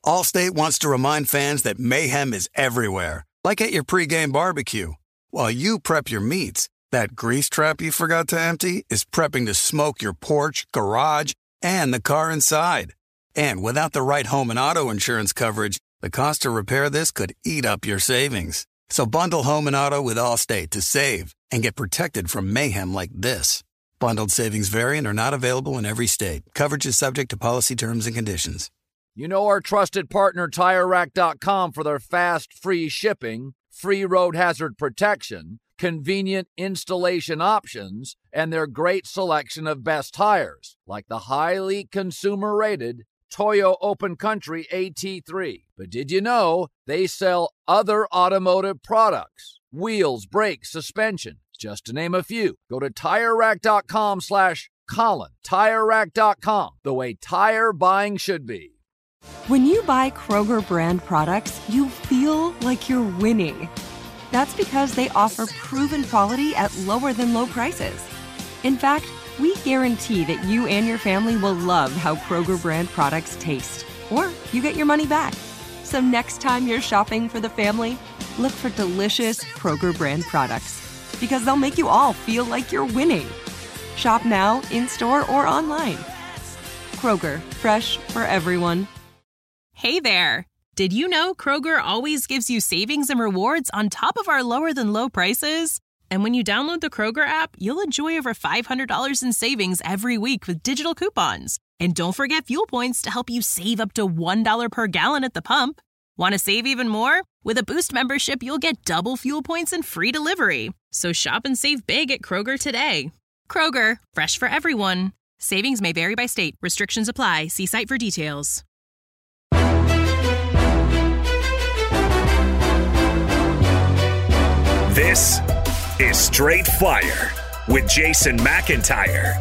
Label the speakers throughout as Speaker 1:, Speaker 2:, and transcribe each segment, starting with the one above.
Speaker 1: Allstate wants to remind fans that mayhem is everywhere, like at your pregame barbecue. While you prep your meats, that grease trap you forgot to empty is prepping to smoke your porch, garage, and the car inside. And without the right home and auto insurance coverage, the cost to repair this could eat up your savings. So bundle home and auto with Allstate to save and get protected from mayhem like this. Bundled savings vary and are not available in every state. Coverage is subject to policy terms and conditions.
Speaker 2: You know our trusted partner TireRack.com for their fast, free shipping, free road hazard protection, convenient installation options, and their great selection of best tires, like the highly consumer-rated Toyo Open Country AT3. But did you know they sell other automotive products? Wheels, brakes, suspension, just to name a few. Go to TireRack.com/Colin. TireRack.com, the way tire buying should be.
Speaker 3: When you buy Kroger brand products, you feel like you're winning. That's because they offer proven quality at lower than low prices. In fact, we guarantee that you and your family will love how Kroger brand products taste, or you get your money back. So next time you're shopping for the family, look for delicious Kroger brand products, because they'll make you all feel like you're winning. Shop now, in-store, or online. Kroger, fresh for everyone.
Speaker 4: Hey there! Did you know Kroger always gives you savings and rewards on top of our lower-than-low prices? And when you download the Kroger app, you'll enjoy over $500 in savings every week with digital coupons. And don't forget fuel points to help you save up to $1 per gallon at the pump. Want to save even more? With a Boost membership, you'll get double fuel points and free delivery. So shop and save big at Kroger today. Kroger, fresh for everyone. Savings may vary by state. Restrictions apply. See site for details.
Speaker 5: This is Straight Fire with Jason McIntyre.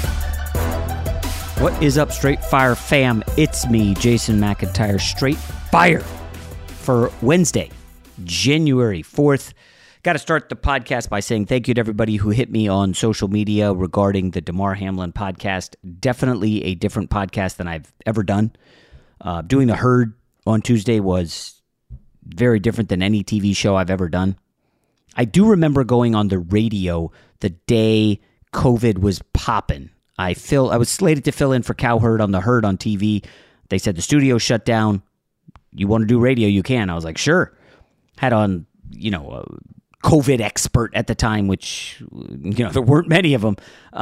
Speaker 6: What is up, Straight Fire fam? It's me, Jason McIntyre. Straight Fire for Wednesday, January 4th. Got to start the podcast by saying thank you to everybody who hit me on social media regarding the Damar Hamlin podcast. Definitely a different podcast than I've ever done. Doing The Herd on Tuesday was very different than any TV show I've ever done. I do remember going on the radio the day COVID was popping. I was slated to fill in for Cowherd on The Herd on TV. They said the studio shut down. You want to do radio? You can. I was like, sure. Had on, a COVID expert at the time, which, there weren't many of them.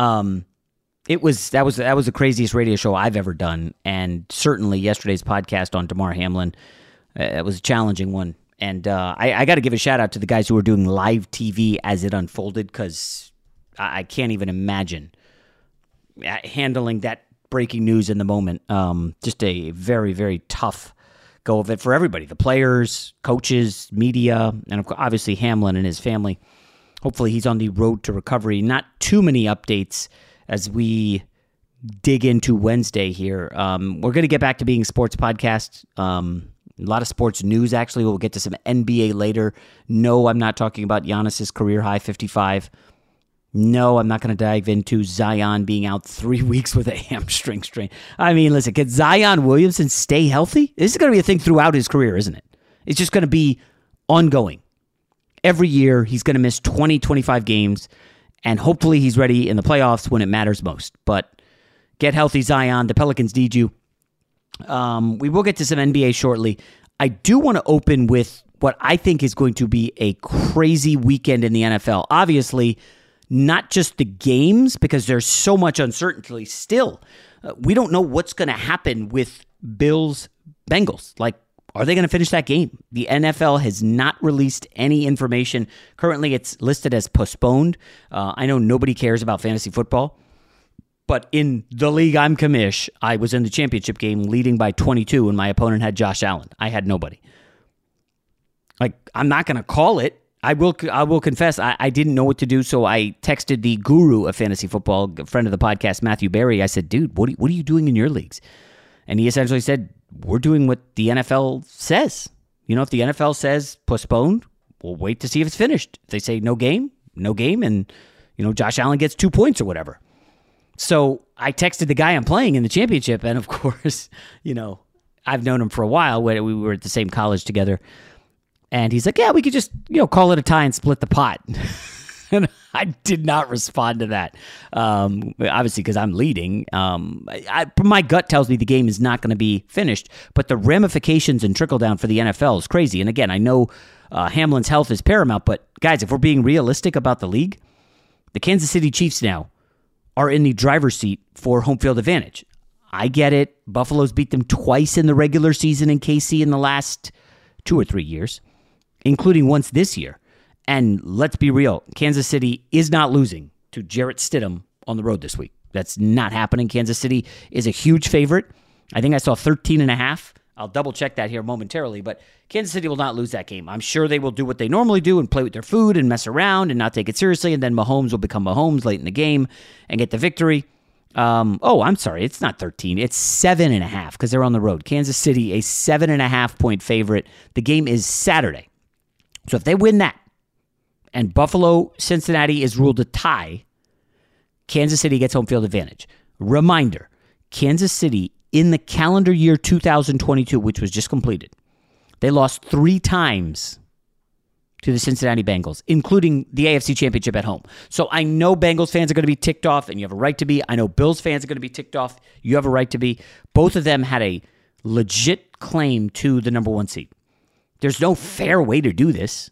Speaker 6: That was the craziest radio show I've ever done. And certainly yesterday's podcast on Damar Hamlin, it was a challenging one. And I got to give a shout out to the guys who were doing live TV as it unfolded, because I can't even imagine handling that breaking news in the moment. Just a very, very tough go of it for everybody, the players, coaches, media, and obviously Hamlin and his family. Hopefully he's on the road to recovery. Not too many updates as we dig into Wednesday here. We're going to get back to being a sports podcast. A lot of sports news, actually. We'll get to some NBA later. No, I'm not talking about Giannis's career-high 55. No, I'm not going to dive into Zion being out 3 weeks with a hamstring strain. I mean, listen, can Zion Williamson stay healthy? This is going to be a thing throughout his career, isn't it? It's just going to be ongoing. Every year, he's going to miss 20, 25 games, and hopefully he's ready in the playoffs when it matters most. But get healthy, Zion. The Pelicans need you. We will get to some NBA shortly. I do want to open with what I think is going to be a crazy weekend in the NFL. Obviously, not just the games, because there's so much uncertainty still. We don't know what's going to happen with Bills-Bengals. Like, are they going to finish that game? The NFL has not released any information. Currently, it's listed as postponed. I know nobody cares about fantasy football. But in the league I'm commish, I was in the championship game leading by 22, and my opponent had Josh Allen. I had nobody. I'm not going to call it. I will confess, I didn't know what to do, so I texted the guru of fantasy football, a friend of the podcast, Matthew Berry. I said, dude, what are you doing in your leagues? And he essentially said, we're doing what the NFL says. If the NFL says postponed, we'll wait to see if it's finished. If they say no game, and, Josh Allen gets 2 points or whatever. So I texted the guy I'm playing in the championship, and of course, I've known him for a while when we were at the same college together. And he's like, yeah, we could just, call it a tie and split the pot. And I did not respond to that, obviously, because I'm leading. My gut tells me the game is not going to be finished, but the ramifications and trickle down for the NFL is crazy. And again, I know Hamlin's health is paramount, but guys, if we're being realistic about the league, the Kansas City Chiefs now are in the driver's seat for home field advantage. I get it. Buffalo's beat them twice in the regular season in KC in the last 2 or 3 years, including once this year. And let's be real, Kansas City is not losing to Jarrett Stidham on the road this week. That's not happening. Kansas City is a huge favorite. I think I saw 13.5. I'll double check that here momentarily, but Kansas City will not lose that game. I'm sure they will do what they normally do and play with their food and mess around and not take it seriously, and then Mahomes will become Mahomes late in the game and get the victory. I'm sorry, it's not 13. It's 7.5 because they're on the road. Kansas City, a 7.5 point favorite. The game is Saturday. So if they win that, and Buffalo-Cincinnati is ruled a tie, Kansas City gets home field advantage. Reminder, Kansas City in the calendar year 2022, which was just completed, they lost 3 times to the Cincinnati Bengals, including the AFC Championship at home. So I know Bengals fans are going to be ticked off, and you have a right to be. I know Bills fans are going to be ticked off. You have a right to be. Both of them had a legit claim to the number 1 seed. There's no fair way to do this.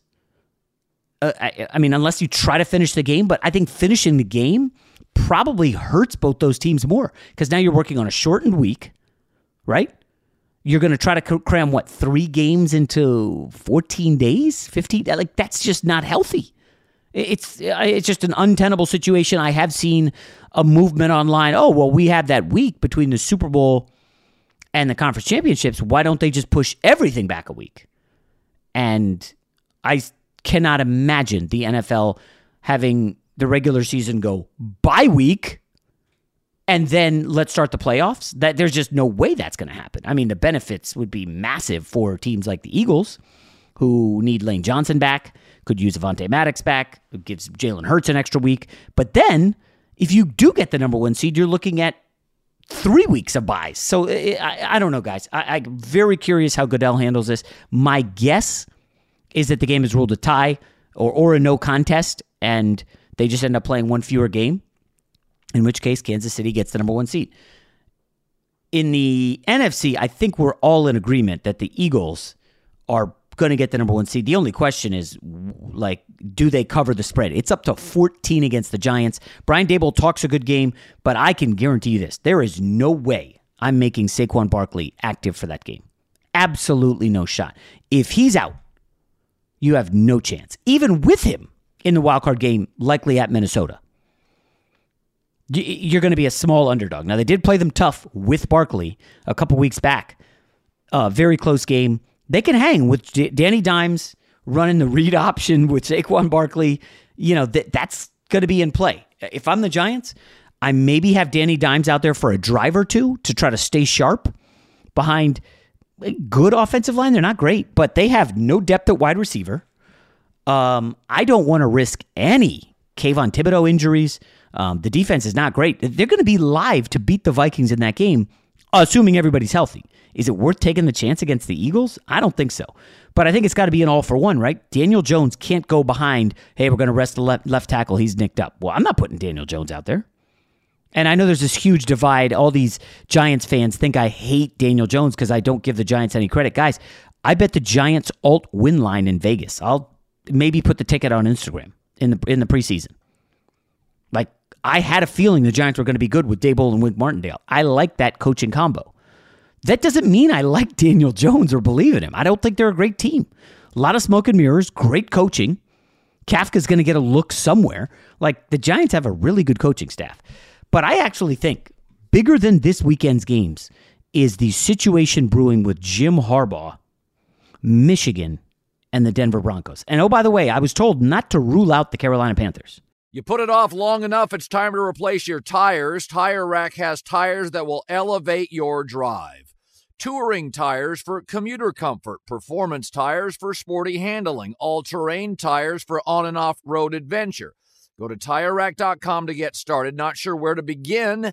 Speaker 6: I mean, unless you try to finish the game, but I think finishing the game probably hurts both those teams more because now you're working on a shortened week, right? You're going to try to cram, 3 games into 14 days, 15? Like, that's just not healthy. It's just an untenable situation. I have seen a movement online. Oh, well, we have that week between the Super Bowl and the conference championships. Why don't they just push everything back a week? And I cannot imagine the NFL having the regular season go bye week and then let's start the playoffs. That there's just no way that's going to happen. I mean, the benefits would be massive for teams like the Eagles, who need Lane Johnson back, could use Avonte Maddox back, who gives Jalen Hurts an extra week. But then, if you do get the number 1 seed, you're looking at 3 weeks of buys. So I don't know, guys. I'm very curious how Goodell handles this. My guess is that the game is ruled a tie or a no contest, and they just end up playing 1 fewer game, in which case Kansas City gets the number 1 seed. In the NFC, I think we're all in agreement that the Eagles are going to get the number 1 seed. The only question is, do they cover the spread? It's up to 14 against the Giants. Brian Daboll talks a good game, but I can guarantee you this. There is no way I'm making Saquon Barkley active for that game. Absolutely no shot. If he's out, you have no chance. Even with him in the wildcard game, likely at Minnesota, you're going to be a small underdog. Now, they did play them tough with Barkley a couple weeks back. Very close game. They can hang with Danny Dimes running the read option with Saquon Barkley. That's going to be in play. If I'm the Giants, I maybe have Danny Dimes out there for a drive or two to try to stay sharp behind a good offensive line. They're not great, but they have no depth at wide receiver. I don't want to risk any Kayvon Thibodeau injuries. The defense is not great. They're going to be live to beat the Vikings in that game, assuming everybody's healthy. Is it worth taking the chance against the Eagles? I don't think so. But I think it's got to be an all-for-one, right? Daniel Jones can't go behind, hey, we're going to rest the left tackle. He's nicked up. Well, I'm not putting Daniel Jones out there. And I know there's this huge divide. All these Giants fans think I hate Daniel Jones because I don't give the Giants any credit. Guys, I bet the Giants alt win line in Vegas. I'll maybe put the ticket on Instagram in the preseason. Like, I had a feeling the Giants were going to be good with Daboll and Wink Martindale. I like that coaching combo. That doesn't mean I like Daniel Jones or believe in him. I don't think they're a great team. A lot of smoke and mirrors, great coaching. Kafka's going to get a look somewhere. Like, the Giants have a really good coaching staff. But I actually think bigger than this weekend's games is the situation brewing with Jim Harbaugh, Michigan, and the Denver Broncos. And oh, by the way, I was told not to rule out the Carolina Panthers.
Speaker 2: You put it off long enough, it's time to replace your tires. Tire Rack has tires that will elevate your drive. Touring tires for commuter comfort, performance tires for sporty handling, all-terrain tires for on- and off-road adventure. Go to TireRack.com to get started. Not sure where to begin?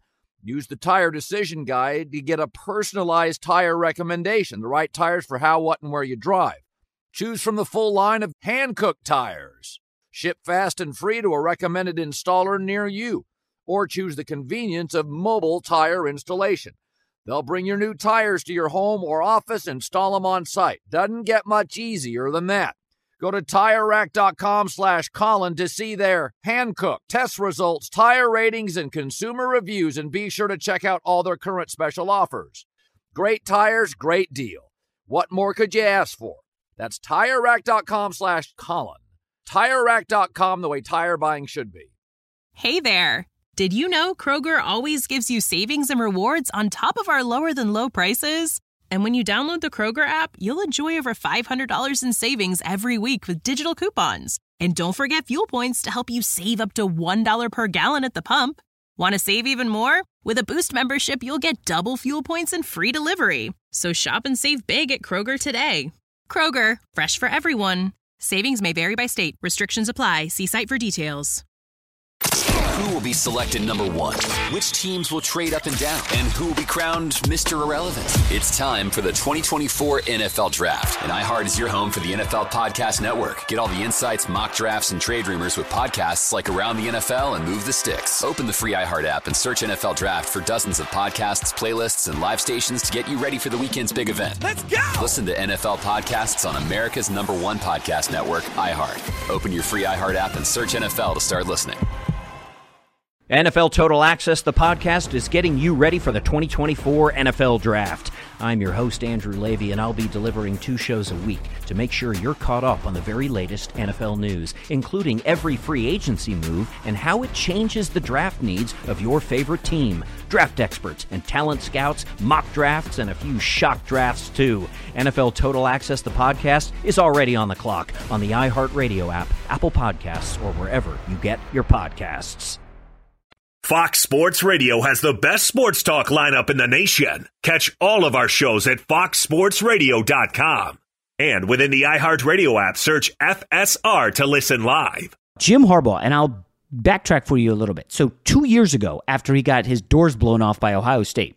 Speaker 2: Use the Tire Decision Guide to get a personalized tire recommendation, the right tires for how, what, and where you drive. Choose from the full line of hand-cooked tires. Ship fast and free to a recommended installer near you. Or choose the convenience of mobile tire installation. They'll bring your new tires to your home or office, install them on site. Doesn't get much easier than that. Go to TireRack.com/Colin to see their hand-cooked test results, tire ratings, and consumer reviews, and be sure to check out all their current special offers. Great tires, great deal. What more could you ask for? That's TireRack.com/Colin. TireRack.com, the way tire buying should be.
Speaker 4: Hey there. Did you know Kroger always gives you savings and rewards on top of our lower-than-low prices? And when you download the Kroger app, you'll enjoy over $500 in savings every week with digital coupons. And don't forget fuel points to help you save up to $1 per gallon at the pump. Want to save even more? With a Boost membership, you'll get double fuel points and free delivery. So shop and save big at Kroger today. Kroger, fresh for everyone. Savings may vary by state. Restrictions apply. See site for details.
Speaker 7: Who will be selected number one? Which teams will trade up and down? And who will be crowned Mr. Irrelevant? It's time for the 2024 NFL Draft. And iHeart is your home for the NFL Podcast Network. Get all the insights, mock drafts, and trade rumors with podcasts like Around the NFL and Move the Sticks. Open the free iHeart app and search NFL Draft for dozens of podcasts, playlists, and live stations to get you ready for the weekend's big event. Let's go! Listen to NFL podcasts on America's #1 podcast network, iHeart. Open your free iHeart app and search NFL to start listening.
Speaker 8: NFL Total Access, the podcast, is getting you ready for the 2024 NFL Draft. I'm your host, Andrew Levy, and I'll be delivering 2 shows a week to make sure you're caught up on the very latest NFL news, including every free agency move and how it changes the draft needs of your favorite team. Draft experts and talent scouts, mock drafts, and a few shock drafts, too. NFL Total Access, the podcast, is already on the clock on the iHeartRadio app, Apple Podcasts, or wherever you get your podcasts.
Speaker 5: Fox Sports Radio has the best sports talk lineup in the nation. Catch all of our shows at foxsportsradio.com. And within the iHeartRadio app, search FSR to listen live.
Speaker 6: Jim Harbaugh, and I'll backtrack for you a little bit. So 2 years ago, after he got his doors blown off by Ohio State,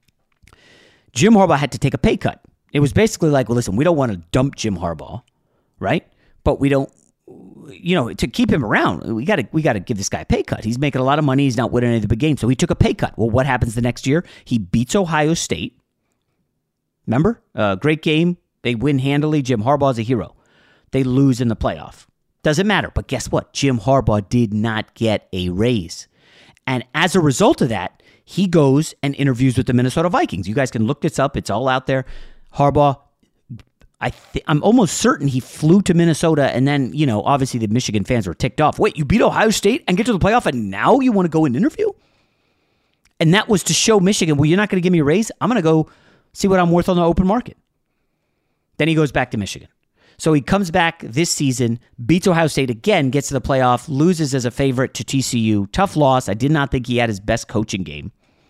Speaker 6: Jim Harbaugh had to take a pay cut. It was basically like, well, listen, we don't want to dump Jim Harbaugh, right? But we don't, to keep him around, we got to give this guy a pay cut. He's making a lot of money. He's not winning any of the big games. So he took a pay cut. Well, what happens the next year? He beats Ohio State. Remember? Great game. They win handily. Jim Harbaugh's a hero. They lose in the playoff. Doesn't matter. But guess what? Jim Harbaugh did not get a raise. And as a result of that, he goes and interviews with the Minnesota Vikings. You guys can look this up. It's all out there. Harbaugh, I'm almost certain he flew to Minnesota, and then, obviously the Michigan fans were ticked off. Wait, you beat Ohio State and get to the playoff, and now you want to go and interview? And that was to show Michigan, well, you're not going to give me a raise? I'm going to go see what I'm worth on the open market. Then he goes back to Michigan. So he comes back this season, beats Ohio State again, gets to the playoff, loses as a favorite to TCU. Tough loss. I did not think he had his best coaching game.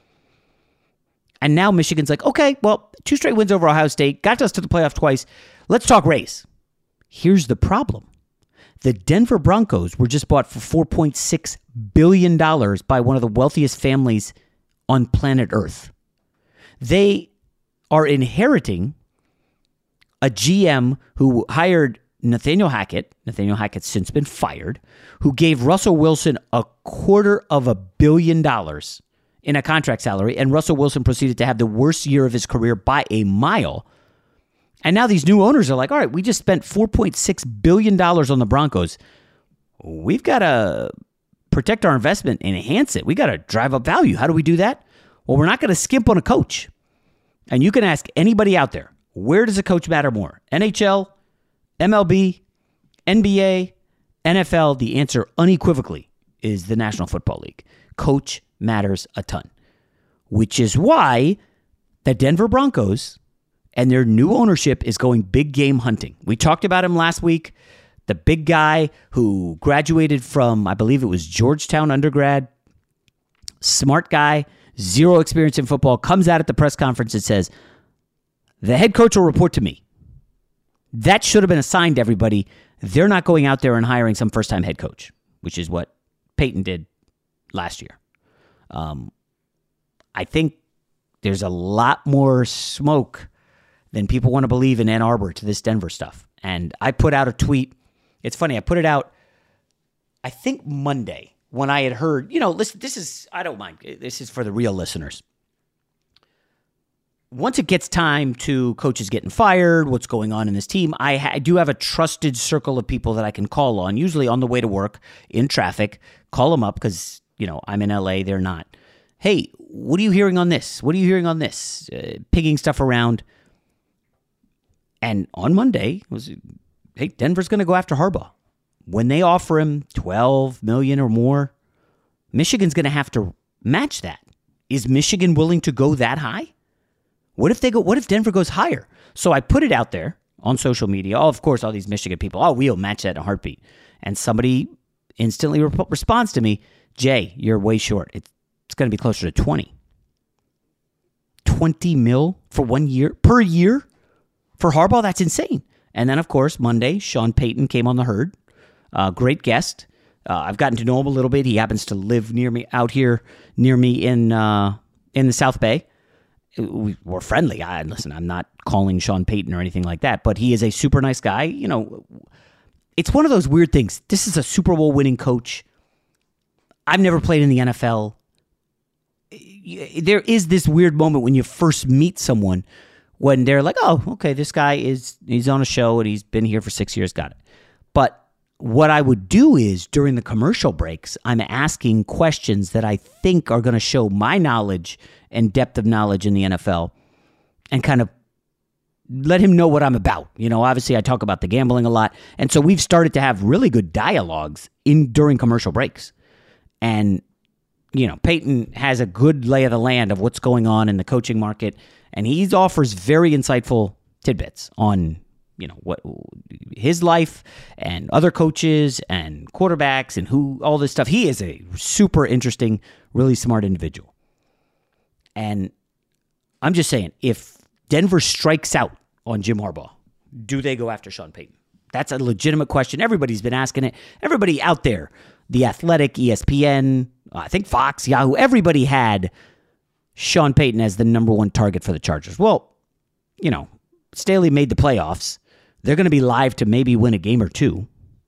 Speaker 6: And now Michigan's like, okay, well, 2 straight wins over Ohio State, got us to the playoff twice. Let's talk raise. Here's the problem. The Denver Broncos were just bought for $4.6 billion by one of the wealthiest families on planet Earth. They are inheriting a GM who hired Nathaniel Hackett. Nathaniel Hackett's since been fired, who gave Russell Wilson $250 million in a contract salary, and Russell Wilson proceeded to have the worst year of his career by a mile. And now these new owners are like, all right, we just spent $4.6 billion on the Broncos. We've got to protect our investment and enhance it. We got to drive up value. How do we do that? Well, we're not going to skimp on a coach. And you can ask anybody out there, where does a coach matter more? NHL, MLB, NBA, NFL? The answer unequivocally is the National Football League. Coach matters a ton, which is why the Denver Broncos and their new ownership is going big game hunting. We talked about him last week, the big guy who graduated from, I believe it was Georgetown undergrad, smart guy, 0 experience in football, comes out at the press conference and says, the head coach will report to me. That should have been assigned to everybody. They're not going out there and hiring some first-time head coach, which is what Peyton did last year. I think there's a lot more smoke than people want to believe in Ann Arbor to this Denver stuff. And I put out a tweet. It's funny. I put it out, I think Monday, when I had heard, listen, I don't mind. This is for the real listeners. Once it gets time to coaches getting fired, what's going on in this team, I do have a trusted circle of people that I can call on, usually on the way to work, in traffic, call them up because, I'm in LA, they're not. Hey, what are you hearing on this? What are you hearing on this? Pigging stuff around. And on Monday, hey, Denver's going to go after Harbaugh. When they offer him $12 million or more, Michigan's going to have to match that. Is Michigan willing to go that high? What if Denver goes higher? So I put it out there on social media. Of course, all these Michigan people, we'll match that in a heartbeat. And somebody instantly responds to me, Jay, you're way short. It's going to be closer to 20. 20 mil for 1 year, per year for Harbaugh? That's insane. And then, of course, Monday, Sean Payton came on the herd. Great guest. I've gotten to know him a little bit. He happens to live out here near me in the South Bay. We're friendly. Listen, I'm not calling Sean Payton or anything like that, but he is a super nice guy. It's one of those weird things. This is a Super Bowl winning coach. I've never played in the NFL. There is this weird moment when you first meet someone when they're like, oh, okay, this guy he's on a show and he's been here for 6 years, got it. But what I would do is during the commercial breaks, I'm asking questions that I think are going to show my knowledge and depth of knowledge in the NFL and kind of let him know what I'm about. Obviously I talk about the gambling a lot. And so we've started to have really good dialogues during commercial breaks. And, Peyton has a good lay of the land of what's going on in the coaching market. And he offers very insightful tidbits on what his life and other coaches and quarterbacks and all this stuff. He is a super interesting, really smart individual. And I'm just saying, if Denver strikes out on Jim Harbaugh, do they go after Sean Payton? That's a legitimate question. Everybody's been asking it. Everybody out there, The Athletic, ESPN, I think Fox, Yahoo, everybody had Sean Payton as the number one target for the Chargers. Well, Staley made the playoffs. They're going to be live to maybe win a game or two.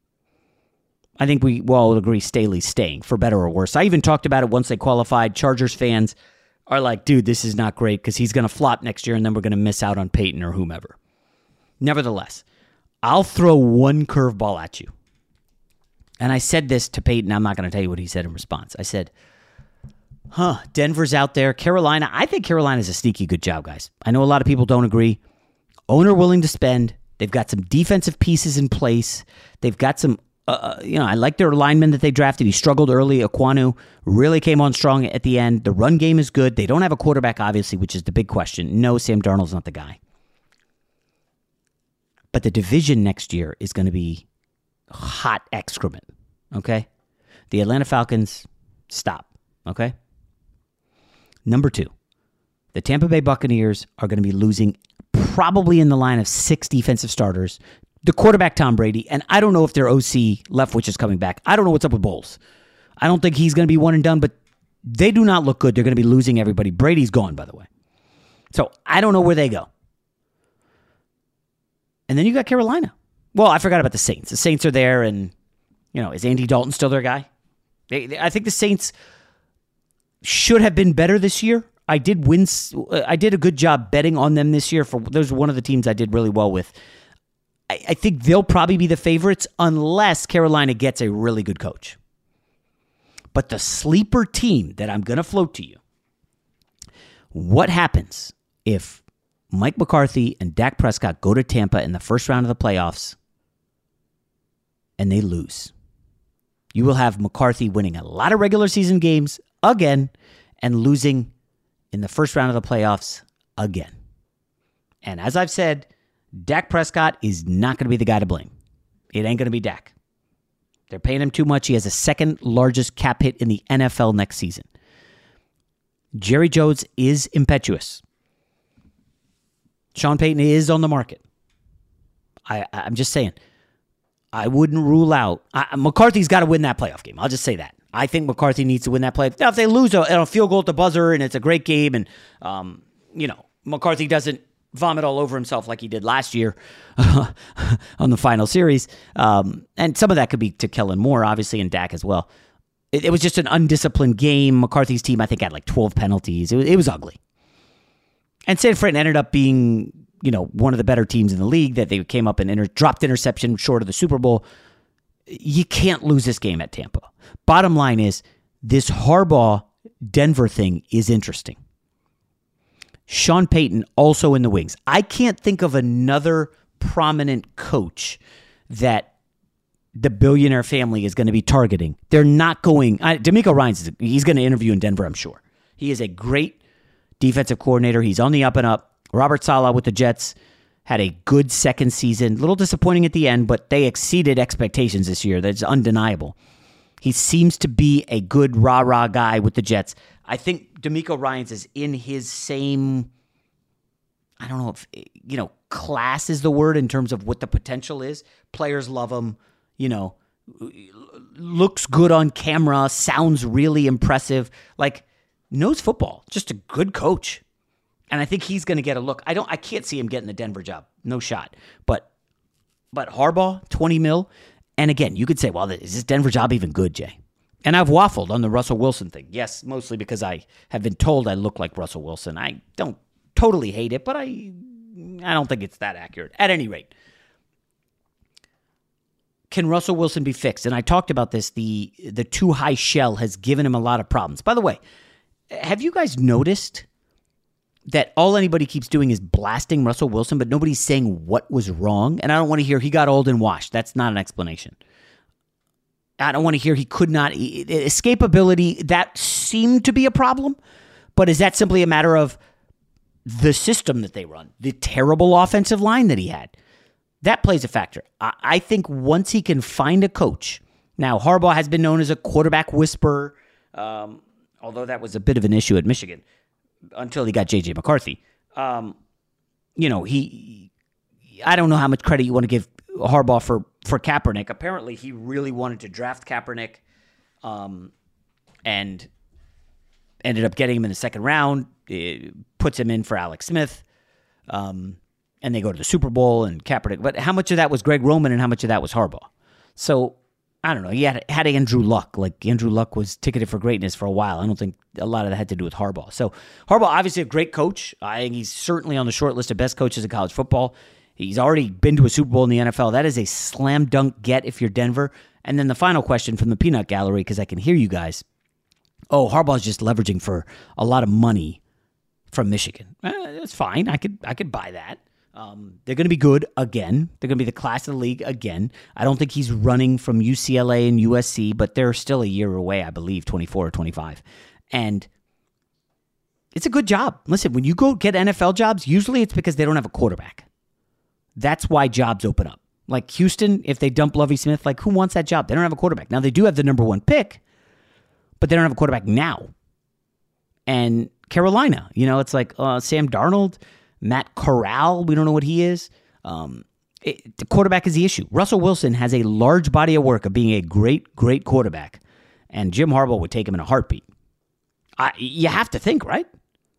Speaker 6: I think we all agree Staley's staying, for better or worse. I even talked about it once they qualified. Chargers fans are like, dude, this is not great because he's going to flop next year and then we're going to miss out on Peyton or whomever. Nevertheless, I'll throw one curveball at you. And I said this to Peyton. I'm not going to tell you what he said in response. I said, Denver's out there. Carolina, I think Carolina's a sneaky good job, guys. I know a lot of people don't agree. Owner willing to spend. They've got some defensive pieces in place. They've got some, I like their lineman that they drafted. He struggled early. Ekwonu really came on strong at the end. The run game is good. They don't have a quarterback, obviously, which is the big question. No, Sam Darnold's not the guy. But the division next year is going to be hot excrement, okay? The Atlanta Falcons, stop, okay? Number 2, the Tampa Bay Buccaneers are going to be losing probably in the line of 6 defensive starters. The quarterback, Tom Brady, and I don't know if their OC, Leftwich, is coming back. I don't know what's up with Bowles. I don't think he's going to be one and done, but they do not look good. They're going to be losing everybody. Brady's gone, by the way. So I don't know where they go. And then you got Carolina. Well, I forgot about the Saints. The Saints are there, and, is Andy Dalton still their guy? I think the Saints should have been better this year. I did a good job betting on them this year. There's one of the teams I did really well with. I think they'll probably be the favorites unless Carolina gets a really good coach. But the sleeper team that I'm going to float to you, what happens if Mike McCarthy and Dak Prescott go to Tampa in the first round of the playoffs and they lose? You will have McCarthy winning a lot of regular season games again and losing in the first round of the playoffs again. And as I've said, Dak Prescott is not going to be the guy to blame. It ain't going to be Dak. They're paying him too much. He has the second largest cap hit in the NFL next season. Jerry Jones is impetuous. Sean Payton is on the market. I'm just saying, I wouldn't rule out. McCarthy's got to win that playoff game. I'll just say that. I think McCarthy needs to win that play. Now, if they lose a field goal at the buzzer and it's a great game and, McCarthy doesn't vomit all over himself like he did last year on the final series, and some of that could be to Kellen Moore, obviously, and Dak as well. It was just an undisciplined game. McCarthy's team, I think, had like 12 penalties. It was ugly. And San Fran ended up being, one of the better teams in the league, that they came up and dropped interception short of the Super Bowl. You can't lose this game at Tampa. Bottom line is, this Harbaugh-Denver thing is interesting. Sean Payton also in the wings. I can't think of another prominent coach that the billionaire family is going to be targeting. They're not going. DeMeco Ryans, he's going to interview in Denver, I'm sure. He is a great defensive coordinator. He's on the up and up. Robert Saleh with the Jets had a good second season. A little disappointing at the end, but they exceeded expectations this year. That's undeniable. He seems to be a good rah-rah guy with the Jets. I think DeMeco Ryans is in his same, I don't know if, class is the word in terms of what the potential is. Players love him, looks good on camera, sounds really impressive, knows football, just a good coach. And I think he's going to get a look. I can't see him getting the Denver job. No shot. But Harbaugh, $20 million. And again, you could say, well, is this Denver job even good, Jay? And I've waffled on the Russell Wilson thing. Yes, mostly because I have been told I look like Russell Wilson. I don't totally hate it, but I don't think it's that accurate. At any rate, can Russell Wilson be fixed? And I talked about this. The too high shell has given him a lot of problems. By the way, have you guys noticed that all anybody keeps doing is blasting Russell Wilson, but nobody's saying what was wrong? And I don't want to hear he got old and washed. That's not an explanation. I don't want to hear he could not. Escapability, that seemed to be a problem, but is that simply a matter of the system that they run, the terrible offensive line that he had? That plays a factor. I think once he can find a coach. Now, Harbaugh has been known as a quarterback whisperer, although that was a bit of an issue at Michigan until he got J.J. McCarthy. I don't know how much credit you want to give Harbaugh for Kaepernick. Apparently, he really wanted to draft Kaepernick and ended up getting him in the second round. It puts him in for Alex Smith, and they go to the Super Bowl and Kaepernick. But how much of that was Greg Roman and how much of that was Harbaugh? So, I don't know. He had Andrew Luck. Andrew Luck was ticketed for greatness for a while. I don't think a lot of that had to do with Harbaugh. So, Harbaugh, obviously a great coach. I think he's certainly on the short list of best coaches in college football. He's already been to a Super Bowl in the NFL. That is a slam dunk get if you're Denver. And then the final question from the peanut gallery, because I can hear you guys. Oh, Harbaugh's just leveraging for a lot of money from Michigan. That's fine. I could buy that. They're going to be good again. They're going to be the class of the league again. I don't think he's running from UCLA and USC, but they're still a year away, I believe, 24 or 25. And it's a good job. Listen, when you go get NFL jobs, usually it's because they don't have a quarterback. That's why jobs open up. Like Houston, if they dump Lovie Smith, who wants that job? They don't have a quarterback. Now, they do have the number one pick, but they don't have a quarterback now. And Carolina, it's like Sam Darnold, Matt Corral, we don't know what he is. The quarterback is the issue. Russell Wilson has a large body of work of being a great, great quarterback, and Jim Harbaugh would take him in a heartbeat. You have to think, right?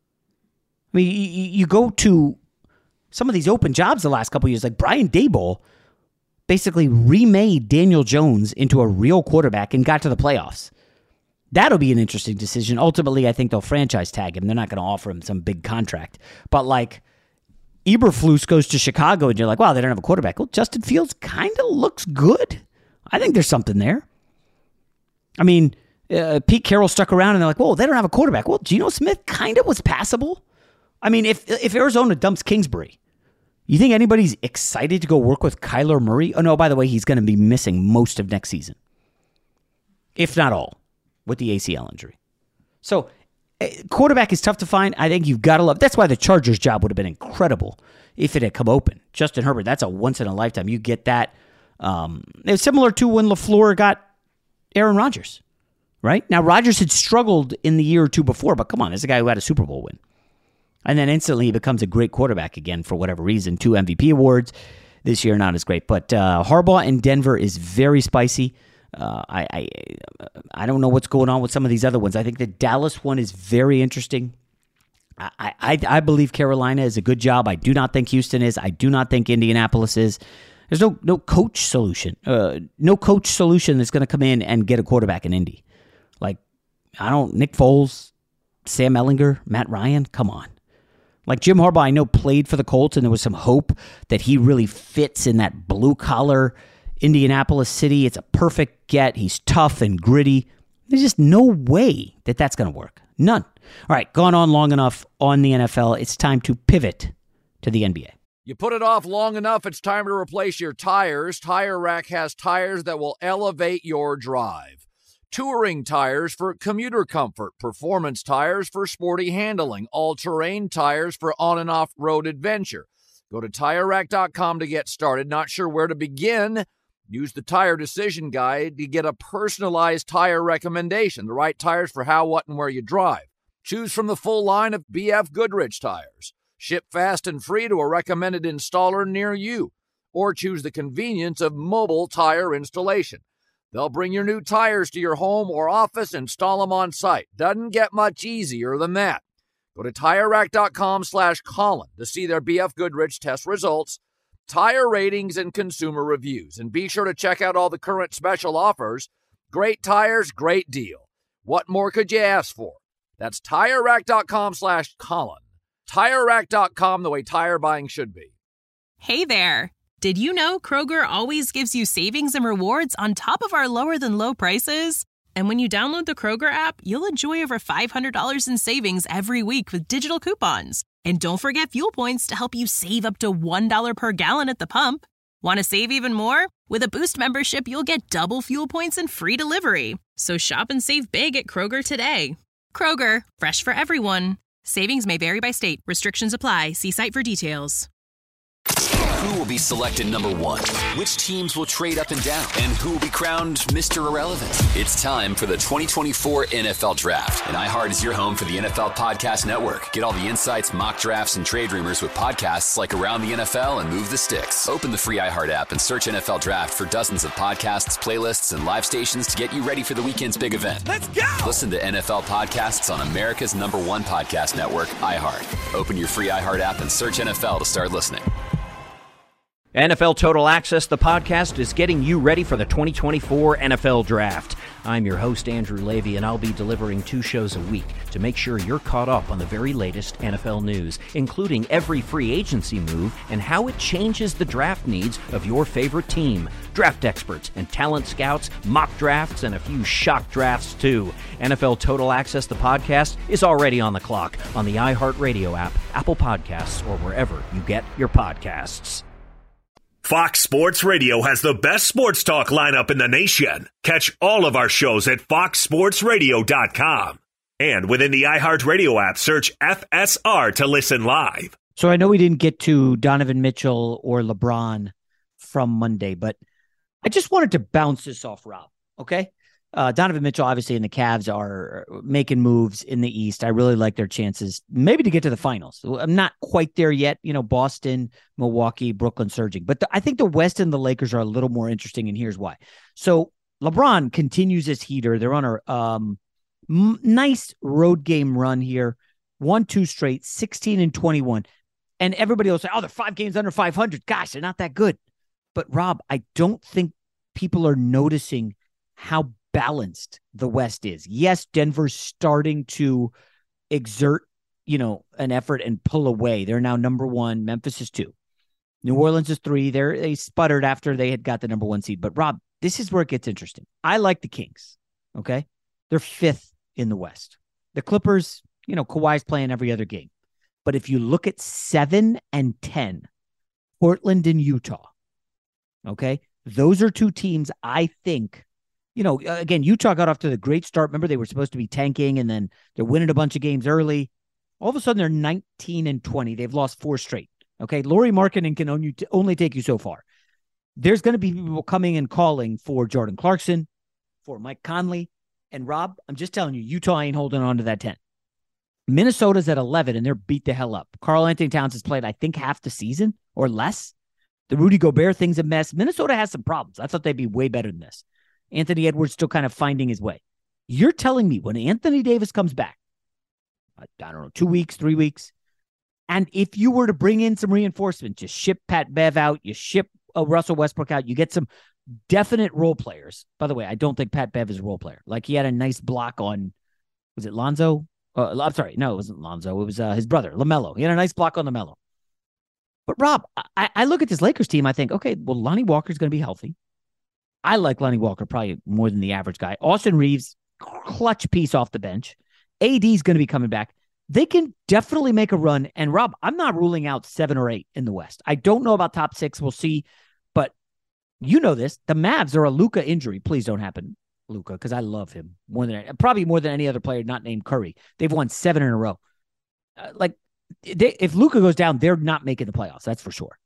Speaker 6: I mean, you go to some of these open jobs the last couple of years, like Brian Daboll basically remade Daniel Jones into a real quarterback and got to the playoffs. That'll be an interesting decision. Ultimately, I think they'll franchise tag him. They're not going to offer him some big contract. But Eberflus goes to Chicago and you're like, wow, they don't have a quarterback. Well, Justin Fields kind of looks good. I think there's something there. I mean, Pete Carroll stuck around and they're like, whoa, they don't have a quarterback. Well, Geno Smith kind of was passable. I mean, if Arizona dumps Kingsbury, you think anybody's excited to go work with Kyler Murray? Oh, no, by the way, he's going to be missing most of next season, if not all, with the ACL injury. So quarterback is tough to find. I think you've got to love. That's why the Chargers job would have been incredible if it had come open. Justin Herbert, that's a once in a lifetime. You get that. It's similar to when LaFleur got Aaron Rodgers, right? Now, Rodgers had struggled in the year or two before, but come on, there's a guy who had a Super Bowl win. And then instantly he becomes a great quarterback again for whatever reason. 2 MVP awards this year, not as great. But Harbaugh in Denver is very spicy. I don't know what's going on with some of these other ones. I think the Dallas one is very interesting. I believe Carolina is a good job. I do not think Houston is. I do not think Indianapolis is. There's no coach solution. No coach solution that's going to come in and get a quarterback in Indy. Like, Nick Foles, Sam Ehlinger, Matt Ryan, come on. Like Jim Harbaugh, I know played for the Colts, and there was some hope that he really fits in that blue-collar Indianapolis city. It's a perfect get. He's tough and gritty. There's just no way that that's going to work. None. All right, gone on long enough on the NFL. It's time to pivot to the NBA.
Speaker 2: You put it off long enough, it's time to replace your tires. Tire Rack has tires that will elevate your drive. Touring tires for commuter comfort, performance tires for sporty handling, all-terrain tires for on- and off-road adventure. Go to TireRack.com to get started. Not sure where to begin? Use the Tire Decision Guide to get a personalized tire recommendation, the right tires for how, what, and where you drive. Choose from the full line of BF Goodrich tires. Ship fast and free to a recommended installer near you. Or choose the convenience of mobile tire installation. They'll bring your new tires to your home or office, install them on site. Doesn't get much easier than that. Go to TireRack.com/Colin to see their BF Goodrich test results, tire ratings, and consumer reviews. And be sure to check out all the current special offers. Great tires, great deal. What more could you ask for? That's TireRack.com/Colin. TireRack.com, the way tire buying should be.
Speaker 4: Hey there. Did you know Kroger always gives you savings and rewards on top of our lower-than-low prices? And when you download the Kroger app, you'll enjoy over $500 in savings every week with digital coupons. And don't forget fuel points to help you save up to $1 per gallon at the pump. Want to save even more? With a Boost membership, you'll get double fuel points and free delivery. So shop and save big at Kroger today. Kroger, fresh for everyone. Savings may vary by state. Restrictions apply. See site for details.
Speaker 7: Who will be selected number one? Which teams will trade up and down? And who will be crowned Mr. Irrelevant? It's time for the 2024 NFL Draft. And iHeart is your home for the NFL Podcast Network. Get all the insights, mock drafts, and trade rumors with podcasts like Around the NFL and Move the Sticks. Open the free iHeart app and search NFL Draft for dozens of podcasts, playlists, and live stations to get you ready for the weekend's big event. Let's go! Listen to NFL podcasts on America's #1 podcast network, iHeart. Open your free iHeart app and search NFL to start listening.
Speaker 8: NFL Total Access, the podcast, is getting you ready for the 2024 NFL Draft. I'm your host, Andrew Levy, and I'll be delivering 2 shows a week to make sure you're caught up on the very latest NFL news, including every free agency move and how it changes the draft needs of your favorite team. Draft experts and talent scouts, mock drafts, and a few shock drafts, too. NFL Total Access, the podcast, is already on the clock on the iHeartRadio app, Apple Podcasts, or wherever you get your podcasts.
Speaker 5: Fox Sports Radio has the best sports talk lineup in the nation. Catch all of our shows at foxsportsradio.com. And within the iHeartRadio app, search FSR to listen live.
Speaker 6: So I know we didn't get to Donovan Mitchell or LeBron from Monday, but I just wanted to bounce this off Rob, okay? Donovan Mitchell, obviously, and the Cavs are making moves in the East. I really like their chances, maybe to get to the finals. I'm not quite there yet. You know, Boston, Milwaukee, Brooklyn surging. But I think the West and the Lakers are a little more interesting, and here's why. So LeBron continues his heater. They're on a nice road game run here. 1-2 straight, 16-21. And everybody will say, oh, they're 5 games under 500. Gosh, they're not that good. But, Rob, I don't think people are noticing how balanced the West is. Yes, Denver's starting to exert, an effort and pull away. They're now number 1. Memphis is 2. New Orleans is 3. They sputtered after they had got the number 1 seed. But Rob, this is where it gets interesting. I like the Kings. Okay. They're 5th in the West. The Clippers, Kawhi's playing every other game. But if you look at 7 and 10, Portland and Utah, okay, those are 2 teams I think. Again, Utah got off to the great start. Remember, they were supposed to be tanking, and then they're winning a bunch of games early. All of a sudden, they're 19-20. They've lost 4 straight. Okay, Lauri Markkanen can only take you so far. There's going to be people coming and calling for Jordan Clarkson, for Mike Conley. And, Rob, I'm just telling you, Utah ain't holding on to that 10. Minnesota's at 11, and they're beat the hell up. Karl Anthony Towns has played, I think, half the season or less. The Rudy Gobert thing's a mess. Minnesota has some problems. I thought they'd be way better than this. Anthony Edwards still kind of finding his way. You're telling me when Anthony Davis comes back, I don't know, 2 weeks, 3 weeks, and if you were to bring in some reinforcement, just ship Pat Bev out, you ship Russell Westbrook out, you get some definite role players. By the way, I don't think Pat Bev is a role player. Like, he had a nice block on, was it Lonzo? I'm sorry. No, it wasn't Lonzo. It was his brother, LaMelo. He had a nice block on LaMelo. But Rob, I look at this Lakers team, I think, okay, well, Lonnie Walker's going to be healthy. I like Lonnie Walker probably more than the average guy. Austin Reeves, clutch piece off the bench. AD's going to be coming back. They can definitely make a run. And Rob, I'm not ruling out 7 or 8 in the West. I don't know about top 6. We'll see. But you know this. The Mavs are a Luka injury. Please don't happen, Luka, because I love him probably more than any other player not named Curry. They've won 7 in a row. If Luka goes down, they're not making the playoffs. That's for sure.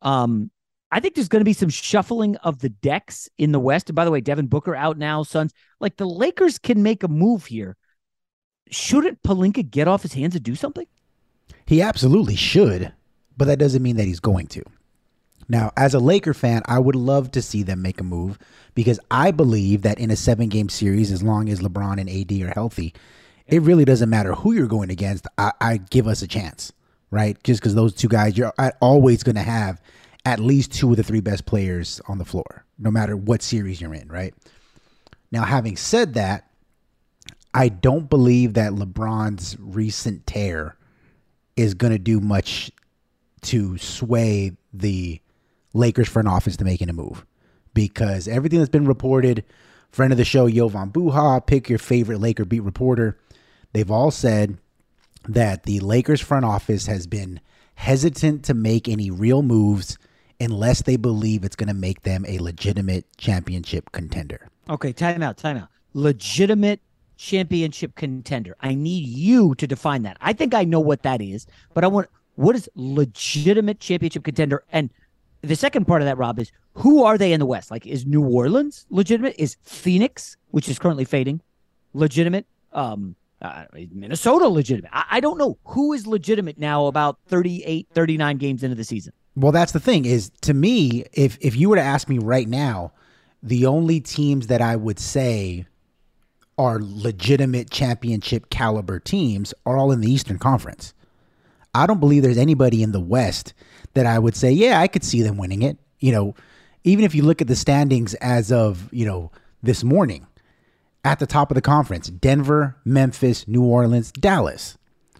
Speaker 6: I think there's going to be some shuffling of the decks in the West. And by the way, Devin Booker out now, Suns. Like, the Lakers can make a move here. Shouldn't Pelinka get off his hands and do something?
Speaker 9: He absolutely should, but that doesn't mean that he's going to. Now, as a Laker fan, I would love to see them make a move because I believe that in a 7-game series, as long as LeBron and AD are healthy, it really doesn't matter who you're going against. I give us a chance, right? Just because those two guys, you're always going to have at least 2 of the 3 best players on the floor, no matter what series you're in, right? Now, having said that, I don't believe that LeBron's recent tear is going to do much to sway the Lakers front office to making a move, because everything that's been reported, friend of the show, Jovan Buha, pick your favorite Laker beat reporter, they've all said that the Lakers front office has been hesitant to make any real moves unless they believe it's going to make them a legitimate championship contender.
Speaker 6: Okay, time out. Legitimate championship contender. I need you to define that. I think I know what that is, but what is legitimate championship contender? And the second part of that, Rob, is who are they in the West? Like, is New Orleans legitimate? Is Phoenix, which is currently fading, legitimate? Minnesota legitimate? I don't know who is legitimate now about 38, 39 games into the season.
Speaker 9: Well, that's the thing is, to me, if you were to ask me right now, the only teams that I would say are legitimate championship caliber teams are all in the Eastern Conference. I don't believe there's anybody in the West that I would say, yeah, I could see them winning it. You know, even if you look at the standings as of, this morning, at the top of the conference, Denver, Memphis, New Orleans, Dallas.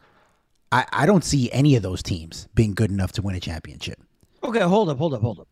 Speaker 9: I don't see any of those teams being good enough to win a championship.
Speaker 6: Okay, hold up.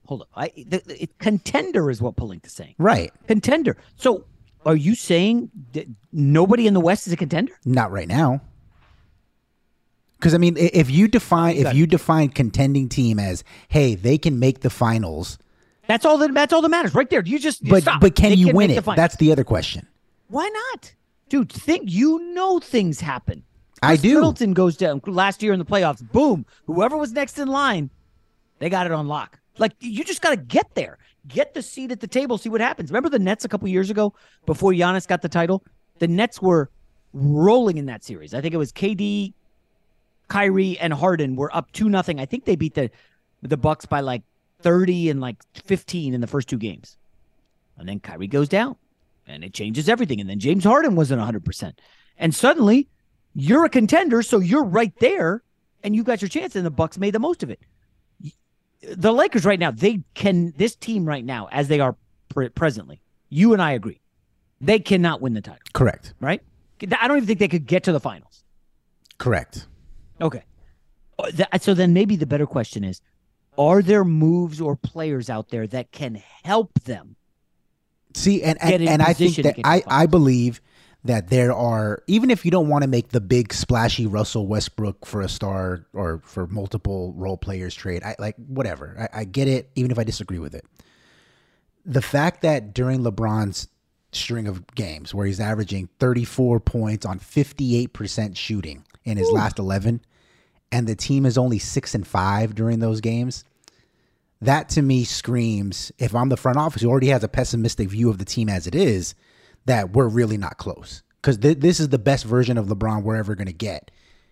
Speaker 6: Contender is what Pelinka's saying.
Speaker 9: Right.
Speaker 6: Contender. So are you saying that nobody in the West is a contender?
Speaker 9: Not right now. Because, I mean, if you define contending team as, hey, they can make the finals.
Speaker 6: That's all that matters right there. Stop.
Speaker 9: But can you win it? That's the other question.
Speaker 6: Why not? Dude, things happen.
Speaker 9: I do.
Speaker 6: Middleton goes down last year in the playoffs. Boom. Whoever was next in line, they got it on lock. Like, you just got to get there. Get the seat at the table, see what happens. Remember the Nets a couple years ago before Giannis got the title? The Nets were rolling in that series. I think it was KD, Kyrie, and Harden were up 2-0. I think they beat the Bucks by like 30 and like 15 in the first 2 games. And then Kyrie goes down, and it changes everything. And then James Harden wasn't 100%. And suddenly, you're a contender, so you're right there, and you got your chance, and the Bucks made the most of it. The Lakers right now, this team right now, as they are presently, you and I agree, they cannot win the title.
Speaker 9: Correct.
Speaker 6: Right? I don't even think they could get to the finals.
Speaker 9: Correct.
Speaker 6: Okay. So then maybe the better question is, are there moves or players out there that can help them?
Speaker 9: See, and I think that I believe that there are, even if you don't want to make the big splashy Russell Westbrook for a star or for multiple role players trade, I get it, even if I disagree with it. The fact that during LeBron's string of games where he's averaging 34 points on 58% shooting in his last 11, and the team is only 6-5 during those games, that to me screams, if I'm the front office who already has a pessimistic view of the team as it is, that we're really not close. Because this is the best version of LeBron we're ever going to get.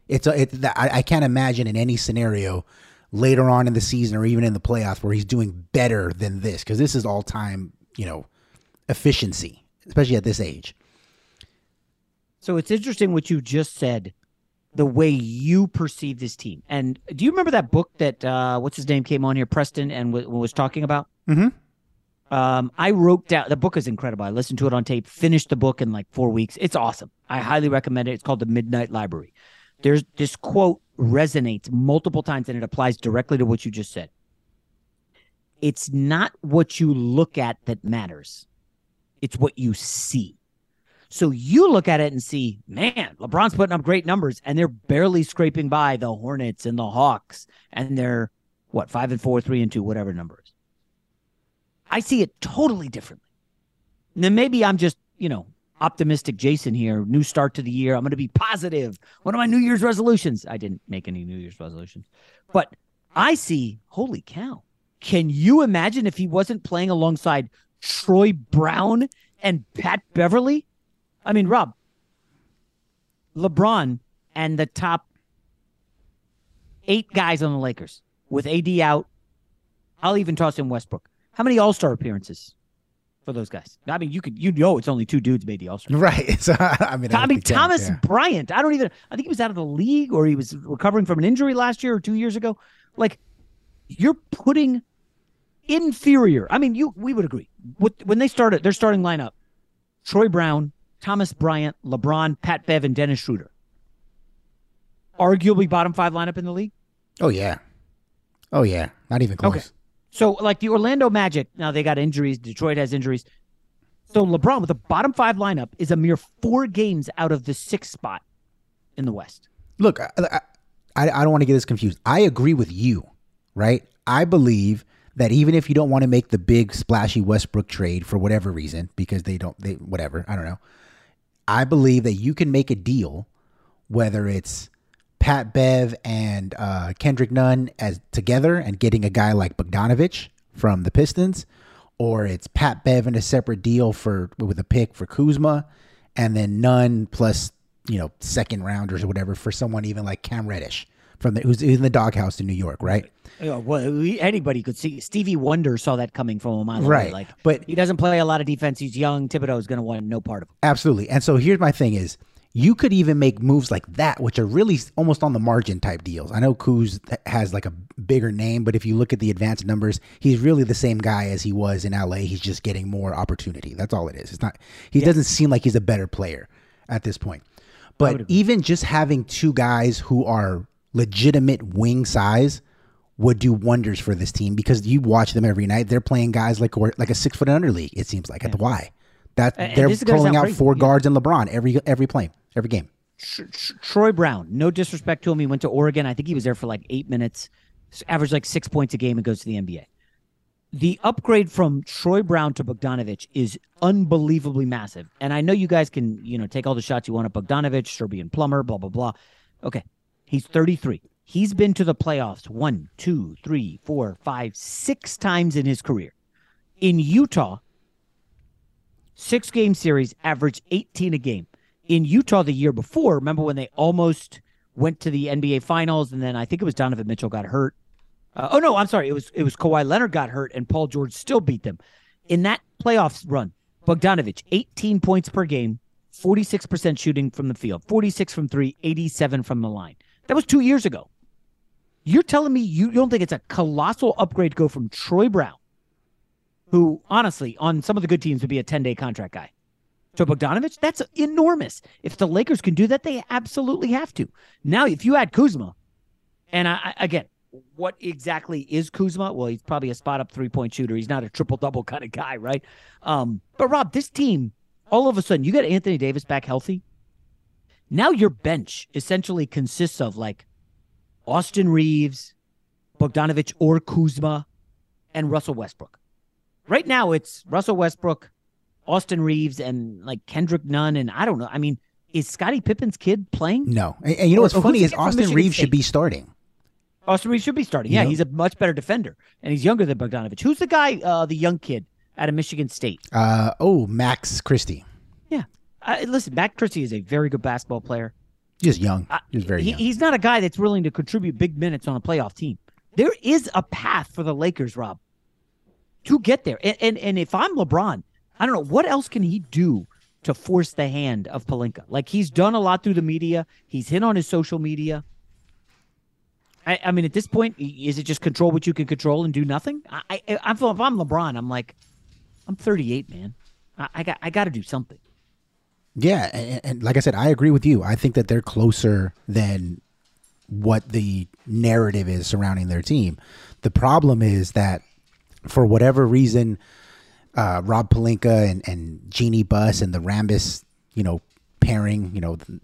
Speaker 9: I can't imagine in any scenario later on in the season or even in the playoffs where he's doing better than this. Because this is all-time, efficiency, especially at this age.
Speaker 6: So it's interesting what you just said, the way you perceive this team. And do you remember that book that, what's his name, came on here, Preston, and was talking about?
Speaker 9: Mm-hmm.
Speaker 6: I wrote down, the book is incredible. I listened to it on tape, finished the book in like 4 weeks. It's awesome. I highly recommend it. It's called The Midnight Library. There's this quote resonates multiple times, and it applies directly to what you just said. It's not what you look at that matters. It's what you see. So you look at it and see, man, LeBron's putting up great numbers, and they're barely scraping by the Hornets and the Hawks, and they're, 5-4, 3-2, whatever number is. I see it totally differently. And then maybe I'm just, optimistic Jason here, new start to the year. I'm going to be positive. One of my New Year's resolutions. I didn't make any New Year's resolutions. But I see, holy cow. Can you imagine if he wasn't playing alongside Troy Brown and Pat Beverly? I mean, Rob, LeBron and the top 8 guys on the Lakers with AD out. I'll even toss in Westbrook. How many All-Star appearances for those guys? I mean, it's only 2 dudes made the All-Star.
Speaker 9: Right. So,
Speaker 6: Thomas Bryant. I think he was out of the league or he was recovering from an injury last year or 2 years ago. Like, you're putting inferior. I mean, we would agree. When they started their starting lineup, Troy Brown, Thomas Bryant, LeBron, Pat Bev, and Dennis Schroeder. Arguably bottom 5 lineup in the league?
Speaker 9: Oh, yeah. Not even close. Okay.
Speaker 6: So, like the Orlando Magic, now they got injuries. Detroit has injuries. So, LeBron with a bottom 5 lineup is a mere 4 games out of the 6th spot in the West.
Speaker 9: Look, I don't want to get this confused. I agree with you, right? I believe that even if you don't want to make the big splashy Westbrook trade for whatever reason, because whatever, I don't know. I believe that you can make a deal, whether it's Pat Bev and Kendrick Nunn as together and getting a guy like Bogdanovich from the Pistons, or it's Pat Bev in a separate deal with a pick for Kuzma, and then Nunn plus second rounders or whatever for someone even like Cam Reddish who's in the doghouse in New York, right?
Speaker 6: Well, anybody could see. Stevie Wonder saw that coming from a mile
Speaker 9: away.
Speaker 6: Right,
Speaker 9: but
Speaker 6: he doesn't play a lot of defense. He's young. Thibodeau's going to want no part of it.
Speaker 9: Absolutely. And so here's my thing is, you could even make moves like that, which are really almost on the margin type deals. I know Kuz has like a bigger name, but if you look at the advanced numbers, he's really the same guy as he was in LA. He's just getting more opportunity. That's all it is. It's not. He doesn't seem like he's a better player at this point. But even just having 2 guys who are legitimate wing size would do wonders for this team, because you watch them every night. They're playing guys like a 6 foot under league. It seems like at the Y. They're pulling out 4 guards and LeBron every game.
Speaker 6: Troy Brown, no disrespect to him. He went to Oregon. I think he was there for like 8 minutes, averaged like 6 points a game and goes to the NBA. The upgrade from Troy Brown to Bogdanovich is unbelievably massive. And I know you guys can, take all the shots you want at Bogdanovich, Serbian plumber, blah, blah, blah. Okay. He's 33. He's been to the playoffs 1, 2, 3, 4, 5, 6 times in his career. In Utah, 6-game series, averaged 18 a game. In Utah the year before, remember when they almost went to the NBA Finals, and then I think it was Donovan Mitchell got hurt. It was Kawhi Leonard got hurt, and Paul George still beat them. In that playoffs run, Bogdanovich, 18 points per game, 46% shooting from the field, 46 from 3, 87 from the line. That was 2 years ago. You're telling me you don't think it's a colossal upgrade to go from Troy Brown, who honestly on some of the good teams would be a 10-day contract guy, to Bogdanovich? That's enormous. If the Lakers can do that, they absolutely have to. Now, if you add Kuzma, and again, what exactly is Kuzma? Well, he's probably a spot-up 3-point shooter. He's not a triple-double kind of guy, right? But, Rob, this team, all of a sudden, you got Anthony Davis back healthy. Now your bench essentially consists of, like, Austin Reeves, Bogdanovich or Kuzma, and Russell Westbrook. Right now, it's Russell Westbrook, Austin Reeves, and, like, Kendrick Nunn, and I don't know. I mean, is Scottie Pippen's kid playing?
Speaker 9: No. And you know what's funny is Austin Reeves should be starting.
Speaker 6: Austin Reeves should be starting. Yeah, he's a much better defender, and he's younger than Bogdanovich. Who's the guy, the young kid out of Michigan State?
Speaker 9: Max Christie.
Speaker 6: Yeah. Listen, Max Christie is a very good basketball player.
Speaker 9: Just young. He's very young.
Speaker 6: He's not a guy that's willing to contribute big minutes on a playoff team. There is a path for the Lakers, Rob, to get there. And if I'm LeBron, I don't know. What else can he do to force the hand of Pelinka? Like, he's done a lot through the media. He's hit on his social media. I mean, at this point, is it just control what you can control and do nothing? If I'm LeBron, I'm like, I'm 38, man. I got to do something.
Speaker 9: Yeah, and like I said, I agree with you. I think that they're closer than what the narrative is surrounding their team. The problem is that for whatever reason, Rob Pelinka and Jeannie Buss and the Rambis, pairing,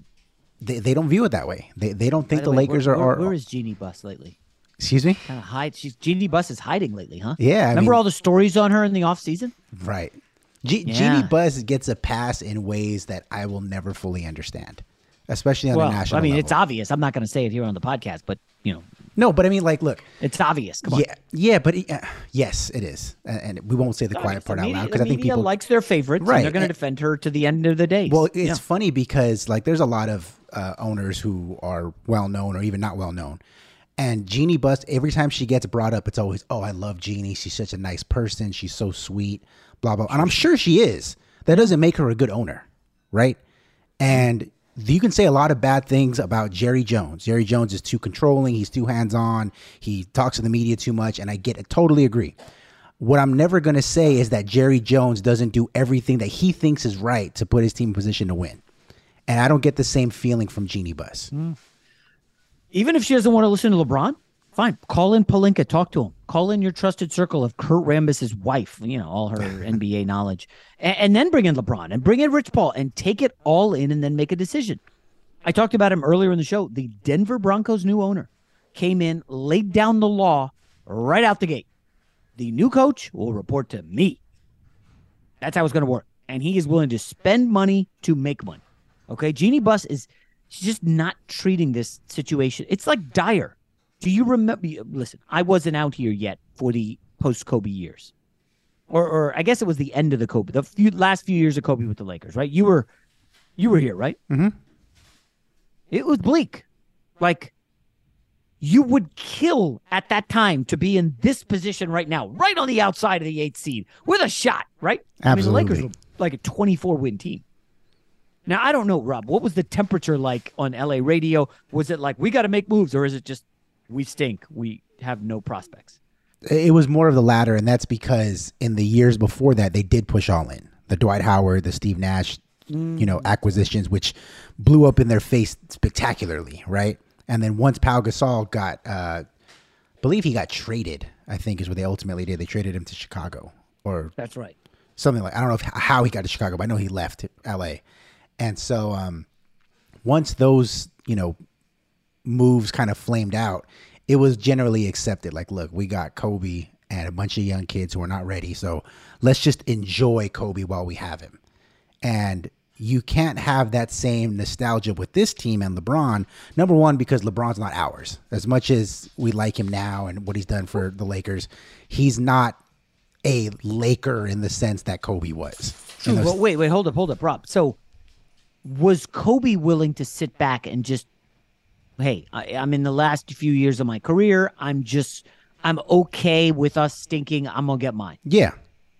Speaker 9: they don't view it that way. They don't think the Lakers are.
Speaker 6: Where is Jeannie Buss lately?
Speaker 9: Excuse me?
Speaker 6: Kind of hide. Jeannie Buss is hiding lately, huh?
Speaker 9: Yeah.
Speaker 6: Remember all the stories on her in the offseason?
Speaker 9: Right. Jeannie Buss gets a pass in ways that I will never fully understand, especially on a national level.
Speaker 6: It's obvious. I'm not going to say it here on the podcast, but,
Speaker 9: No, but I mean, look.
Speaker 6: It's obvious. Come on.
Speaker 9: Yeah, but yes, it is. And we won't say the quiet part out loud because I think people
Speaker 6: likes their favorites, right? And they're going to defend her to the end of the day.
Speaker 9: Well, it's funny because there's a lot of owners who are well known or even not well known, and Jeannie Buss, every time she gets brought up, it's always, "Oh, I love Jeannie. She's such a nice person. She's so sweet." Blah blah. And I'm sure she is. That doesn't make her a good owner, right? And you can say a lot of bad things about Jerry Jones. Jerry Jones is too controlling. He's too hands-on. He talks to the media too much, and I totally agree. What I'm never going to say is that Jerry Jones doesn't do everything that he thinks is right to put his team in position to win. And I don't get the same feeling from Jeannie Buss.
Speaker 6: Even if she doesn't want to listen to LeBron, fine. Call in Pelinka. Talk to him. Call in your trusted circle of Kurt Rambis' wife, all her NBA knowledge. And then bring in LeBron and bring in Rich Paul and take it all in and then make a decision. I talked about him earlier in the show. The Denver Broncos' new owner came in, laid down the law right out the gate. The new coach will report to me. That's how it's going to work. And he is willing to spend money to make money. Okay? Jeannie Buss she's just not treating this situation. It's like Dyer. Do you remember? Listen, I wasn't out here yet for the post-Kobe years. Or I guess it was the end of the Kobe, last few years of Kobe with the Lakers, right? You were here, right?
Speaker 9: Mm-hmm.
Speaker 6: It was bleak. Like, you would kill at that time to be in this position right now, right on the outside of the 8th seed with a shot, right?
Speaker 9: Absolutely.
Speaker 6: I mean, the Lakers were like a 24-win team. Now, I don't know, Rob, what was the temperature like on LA radio? Was it like, we got to make moves, or is it just, we stink, we have no prospects?
Speaker 9: It was more of the latter, and that's because in the years before that, they did push all in. The Dwight Howard, the Steve Nash, acquisitions, which blew up in their face spectacularly, right? And then once Pau Gasol got, I believe he got traded, I think is what they ultimately did. They traded him to Chicago. Or
Speaker 6: that's right.
Speaker 9: Something like, I don't know how he got to Chicago, but I know he left LA. And so once those, moves kind of flamed out, it was generally accepted. Like, look, we got Kobe and a bunch of young kids who are not ready. So let's just enjoy Kobe while we have him. And you can't have that same nostalgia with this team and LeBron. Number one, because LeBron's not ours. As much as we like him now and what he's done for the Lakers, he's not a Laker in the sense that Kobe was.
Speaker 6: True, but wait, hold up, Rob. So was Kobe willing to sit back and just, hey, I'm in the last few years of my career. I'm okay with us stinking. I'm going to get mine.
Speaker 9: Yeah.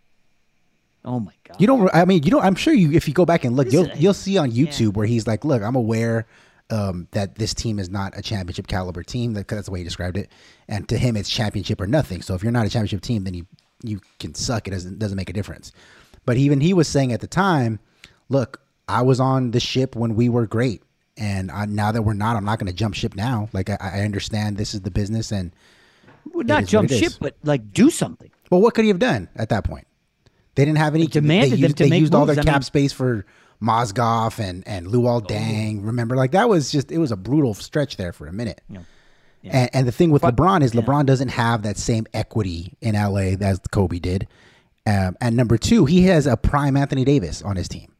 Speaker 6: Oh my God.
Speaker 9: I'm sure if you go back and look, you'll see on YouTube where he's like, look, I'm aware that this team is not a championship caliber team. That's the way he described it. And to him, it's championship or nothing. So if you're not a championship team, then you can suck. It doesn't make a difference. But even he was saying at the time, look, I was on the ship when we were great. And now that we're not, I'm not going to jump ship now. Like, I understand this is the business, and
Speaker 6: not jump ship, but like do something.
Speaker 9: Well, what could he have done at that point? They didn't have any. They used all their cap space for Mozgov and Luol Deng. Remember, like that was it was a brutal stretch there for a minute. Yeah. Yeah. And the thing with LeBron is LeBron doesn't have that same equity in LA as Kobe did. And number two, he has a prime Anthony Davis on his team.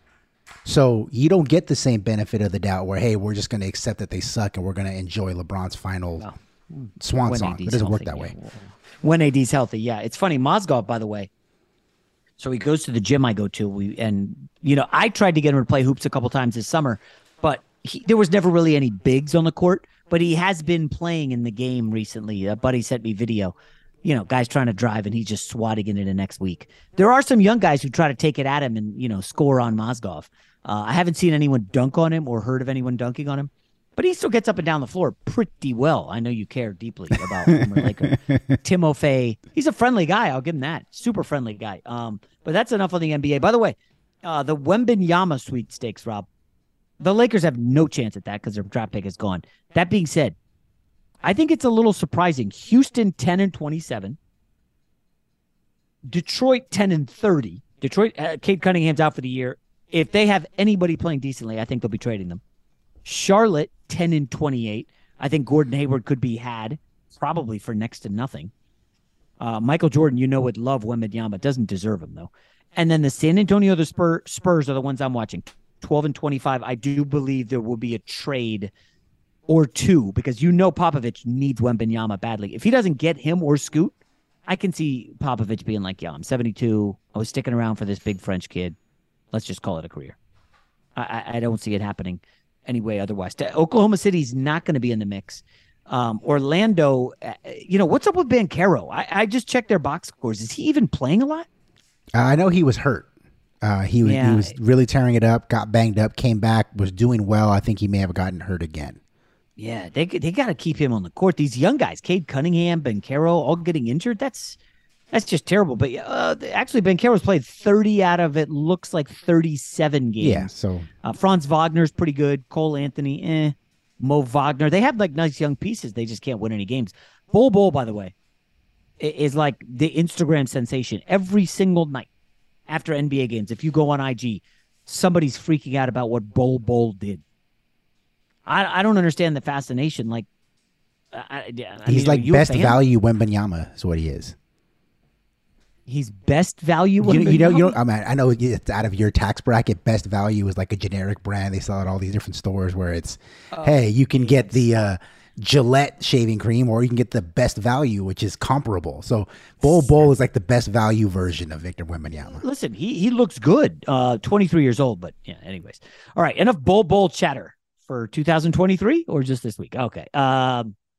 Speaker 9: So you don't get the same benefit of the doubt where, hey, we're just going to accept that they suck and we're going to enjoy LeBron's final swan song. It doesn't work that way.
Speaker 6: When AD's healthy, yeah. It's funny. Mozgov, by the way, so he goes to the gym I go to. I tried to get him to play hoops a couple times this summer, but there was never really any bigs on the court. But he has been playing in the game recently. A buddy sent me video. guys trying to drive and he's just swatting it into next week. There are some young guys who try to take it at him and, score on Mozgov. I haven't seen anyone dunk on him or heard of anyone dunking on him, but he still gets up and down the floor pretty well. I know you care deeply about former Laker. Timofey, he's a friendly guy. I'll give him that. Super friendly guy. But that's enough on the NBA. By the way, the Wembanyama sweepstakes, Rob, the Lakers have no chance at that because their draft pick is gone. That being said, I think it's a little surprising. Houston 10-27. Detroit 10-30. Detroit, Cade Cunningham's out for the year. If they have anybody playing decently, I think they'll be trading them. Charlotte 10-28. I think Gordon Hayward could be had, probably for next to nothing. Michael Jordan, would love Wembanyama. Doesn't deserve him though. And then the San Antonio Spurs are the ones I'm watching. 12-25. I do believe there will be a trade or two because Popovich needs Wembanyama badly. If he doesn't get him or Scoot, I can see Popovich being like, I'm 72. I was sticking around for this big French kid. Let's just call it a career. I don't see it happening anyway otherwise. Oklahoma City's not going to be in the mix. Orlando, what's up with Banchero? I just checked their box scores. Is he even playing a lot? I
Speaker 9: know he was hurt. He was really tearing it up, got banged up, came back, was doing well. I think he may have gotten hurt again.
Speaker 6: Yeah, they got to keep him on the court. These young guys, Cade Cunningham, Banchero, all getting injured. That's just terrible. But actually, Banchero's played 30 out of it looks like 37 games.
Speaker 9: Yeah, so
Speaker 6: Franz Wagner's pretty good. Cole Anthony, Mo Wagner. They have nice young pieces. They just can't win any games. Bol, by the way, is like the Instagram sensation every single night after NBA games. If you go on IG, somebody's freaking out about what Bol did. I don't understand the fascination. Like,
Speaker 9: he's like best value Wembanyama is what he is.
Speaker 6: He's best value.
Speaker 9: I know it's out of your tax bracket. Best value is like a generic brand. They sell at all these different stores where it's, hey, you can get the Gillette shaving cream or you can get the best value, which is comparable. So Bol is like the best value version of Victor Wembanyama.
Speaker 6: Listen, he looks good. 23 years old, but yeah. Anyways, all right. Enough Bol chatter for 2023 or just this week. Okay. Yeah.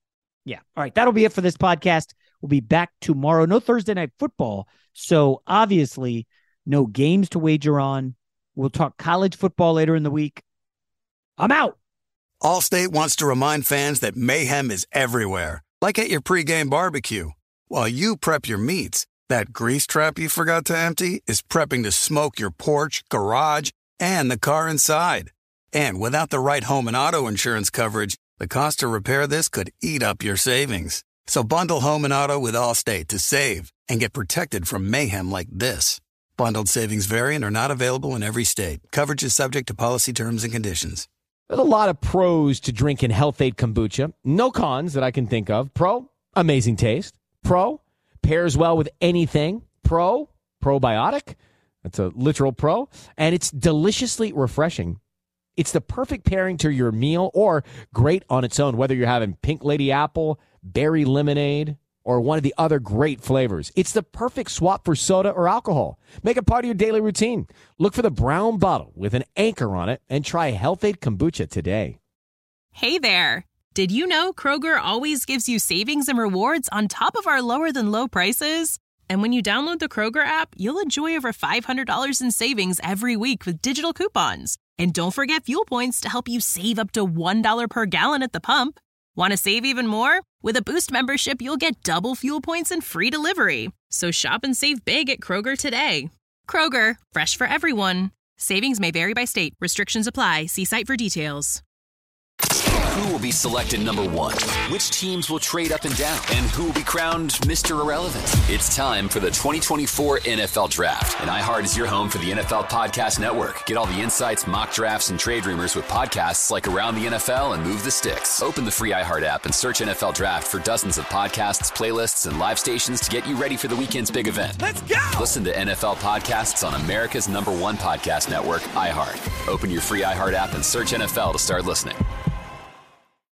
Speaker 6: All right. That'll be it for this podcast. We'll be back tomorrow. No Thursday night football. So obviously no games to wager on. We'll talk college football later in the week. I'm out.
Speaker 1: Allstate wants to remind fans that mayhem is everywhere. Like at your pregame barbecue. While you prep your meats, that grease trap you forgot to empty is prepping to smoke your porch, garage, and the car inside. And without the right home and auto insurance coverage, the cost to repair this could eat up your savings. So bundle home and auto with Allstate to save and get protected from mayhem like this. Bundled savings vary and are not available in every state. Coverage is subject to policy terms and conditions.
Speaker 10: There's a lot of pros to drinking Health-Ade kombucha. No cons that I can think of. Pro, amazing taste. Pro, pairs well with anything. Pro, probiotic. That's a literal pro. And it's deliciously refreshing. It's the perfect pairing to your meal or great on its own, whether you're having Pink Lady Apple, berry lemonade, or one of the other great flavors. It's the perfect swap for soda or alcohol. Make it part of your daily routine. Look for the brown bottle with an anchor on it and try Health-Ade kombucha today.
Speaker 4: Hey there. Did you know Kroger always gives you savings and rewards on top of our lower than low prices? And when you download the Kroger app, you'll enjoy over $500 in savings every week with digital coupons. And don't forget fuel points to help you save up to $1 per gallon at the pump. Want to save even more? With a Boost membership, you'll get double fuel points and free delivery. So shop and save big at Kroger today. Kroger, fresh for everyone. Savings may vary by state. Restrictions apply. See site for details.
Speaker 7: Who will be selected number one? Which teams will trade up and down? And who will be crowned Mr. Irrelevant? It's time for the 2024 NFL Draft. And iHeart is your home for the NFL Podcast Network. Get all the insights, mock drafts, and trade rumors with podcasts like Around the NFL and Move the Sticks. Open the free iHeart app and search NFL Draft for dozens of podcasts, playlists, and live stations to get you ready for the weekend's big event. Let's go! Listen to NFL podcasts on America's #1 podcast network, iHeart. Open your free iHeart app and search NFL to start listening.